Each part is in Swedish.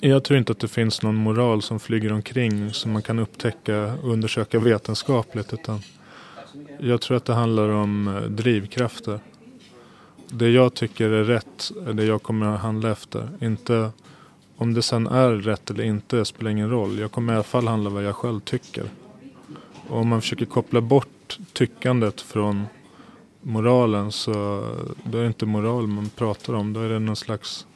Jag tror inte att det finns någon moral som flyger omkring som man kan upptäcka och undersöka vetenskapligt, utan jag tror att det handlar om drivkrafter. Det jag tycker är rätt är det jag kommer att handla efter. Inte om det sen är rätt eller inte spelar ingen roll. Jag kommer i alla fall handla vad jag själv tycker. Och om man försöker koppla bort tyckandet från moralen, så då är det inte moral man pratar om. Då är det någon slags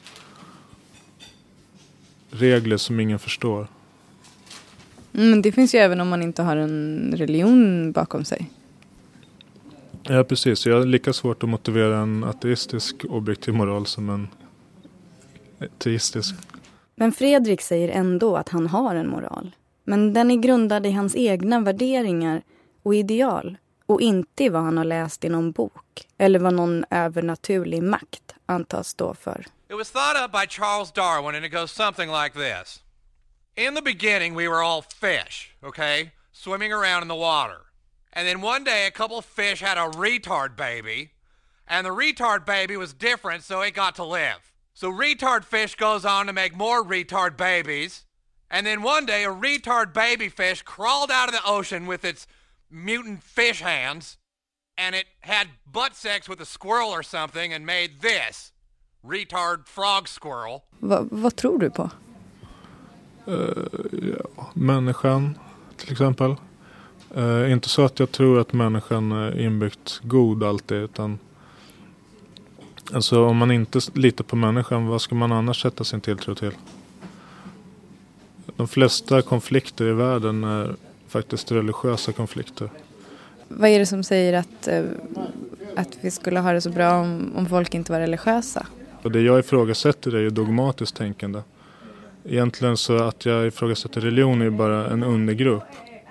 regler som ingen förstår. Men det finns ju även om man inte har en religion bakom sig. Ja, precis. Jag har lika svårt att motivera en ateistisk objektiv moral som en teistisk. Men Fredrik säger ändå att han har en moral. Men den är grundad i hans egna värderingar och ideal. Och inte i vad han har läst i någon bok. Eller vad någon övernaturlig makt antas stå för. It was thought up by Charles Darwin, and it goes something like this. In the beginning, we were all fish, okay? Swimming around in the water. And then one day, a couple of fish had a retard baby. And the retard baby was different, so it got to live. So retard fish goes on to make more retard babies. And then one day, a retard baby fish crawled out of the ocean with its mutant fish hands. And it had butt sex with a squirrel or something and made this. Retard frog squirrel. Vad tror du på? Människan till exempel. Inte så att jag tror att människan är inbyggt god alltid, utan alltså om man inte litar på människan, vad ska man annars sätta sin tilltro till? De flesta konflikter i världen är faktiskt religiösa konflikter. Vad är det som säger att vi skulle ha det så bra om folk inte var religiösa? Och det jag ifrågasätter är ju dogmatiskt tänkande. Egentligen så att jag ifrågasätter religion är ju bara en undergrupp.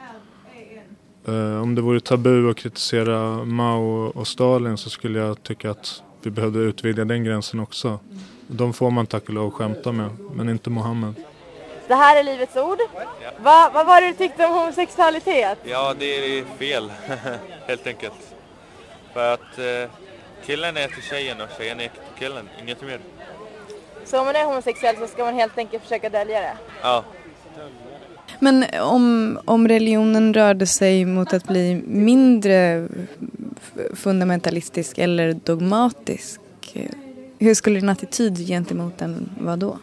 Om det vore tabu att kritisera Mao och Stalin, så skulle jag tycka att vi behövde utvidga den gränsen också. De får man tack och lov skämta med, men inte Mohammed. Det här är Livets ord. Vad var det du tyckte om homosexualitet? Ja, det är fel, helt enkelt. För att killen är till tjejen och tjejen är till killen, inget mer. Så om man är homosexuell så ska man helt enkelt försöka dölja det? Ja. Men om religionen rörde sig mot att bli mindre fundamentalistisk eller dogmatisk, hur skulle din attityd gentemot den vara då?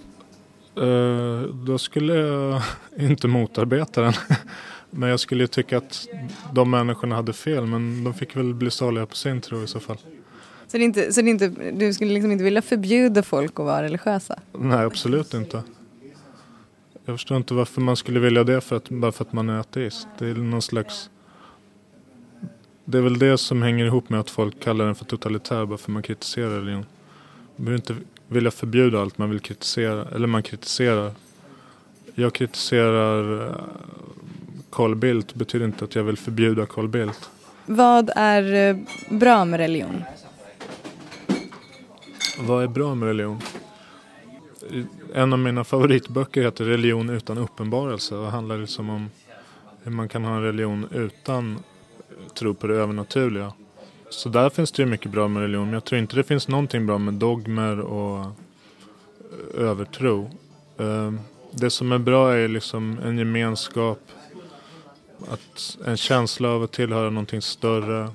Då skulle jag inte motarbeta den. Men jag skulle tycka att de människorna hade fel, men de fick väl bli saliga på sin tro i så fall. Så det är inte, du skulle liksom inte vilja förbjuda folk att vara religiösa? Nej, absolut inte. Jag förstår inte varför man skulle vilja det bara för att man är ateist. Det är någon slags... Det är väl det som hänger ihop med att folk kallar den för totalitär bara för man kritiserar religion. Man behöver inte vilja förbjuda allt man vill kritisera. Eller man kritiserar. Jag kritiserar Carl Bildt. Betyder inte att jag vill förbjuda Carl Bildt. Vad är bra med religion? Vad är bra med religion? En av mina favoritböcker heter Religion utan uppenbarelse och handlar liksom om hur man kan ha en religion utan tro på det övernaturliga. Så där finns det ju mycket bra med religion, men jag tror inte det finns någonting bra med dogmer och övertro. Det som är bra är liksom en gemenskap, en känsla av att tillhöra någonting större.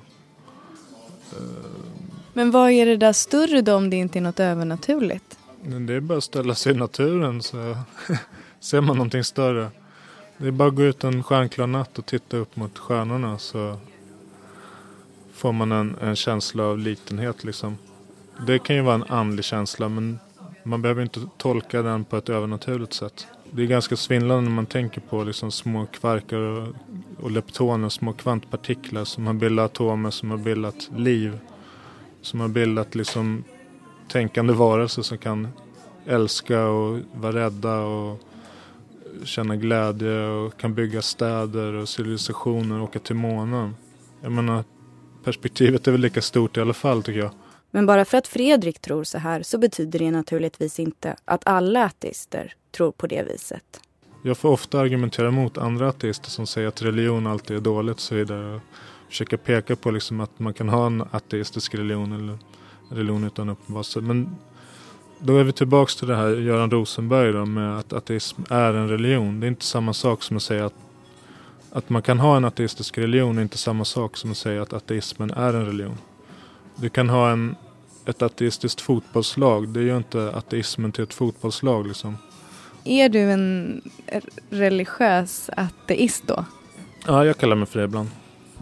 Men vad är det där större då om det inte är något övernaturligt? Det är bara att ställa sig i naturen så ser man någonting större. Det är bara att gå ut en stjärnklar natt och titta upp mot stjärnorna så får man en känsla av litenhet liksom. Det kan ju vara en andlig känsla, men man behöver inte tolka den på ett övernaturligt sätt. Det är ganska svindlande när man tänker på liksom små kvarkar och leptoner, små kvantpartiklar som har bildat atomer, som har bildat liv, som har bildat liksom tänkande varelser som kan älska och vara rädda och känna glädje och kan bygga städer och civilisationer och åka till månen. Jag menar, perspektivet är väl lika stort i alla fall tycker jag. Men bara för att Fredrik tror så här så betyder det naturligtvis inte att alla ateister tror på det viset. Jag får ofta argumentera mot andra ateister som säger att religion alltid är dåligt och så vidare. Och försöka peka på liksom att man kan ha en ateistisk religion eller religion utan uppenbarelse. Men Då är vi tillbaka till det här Göran Rosenberg då, med att ateism är en religion. Det är inte samma sak som att säga att man kan ha en ateistisk religion är inte samma sak som att säga att ateismen är en religion. Du kan ha ett ateistiskt fotbollslag. Det gör inte ateismen till ett fotbollslag liksom. Är du en religiös ateist då? Ja, jag kallar mig för det ibland.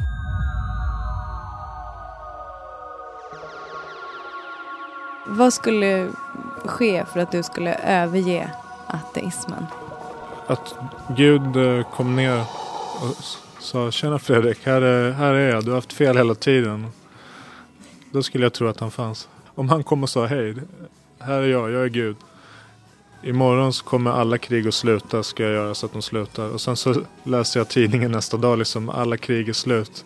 Vad skulle ske för att du skulle överge ateismen? Att Gud kom ner och sa: tjena Fredrik, här är jag. Du har haft fel hela tiden. Då skulle jag tro att han fanns. Om han kom och sa: hej, här är jag är Gud. Imorgon så kommer alla krig att sluta, ska jag göra så att de slutar. Och sen så läser jag tidningen nästa dag liksom: alla krig är slut.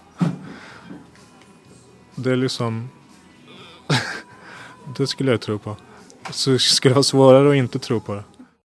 Det är liksom... det skulle jag tro på. Så skulle det vara svårare att inte tro på det.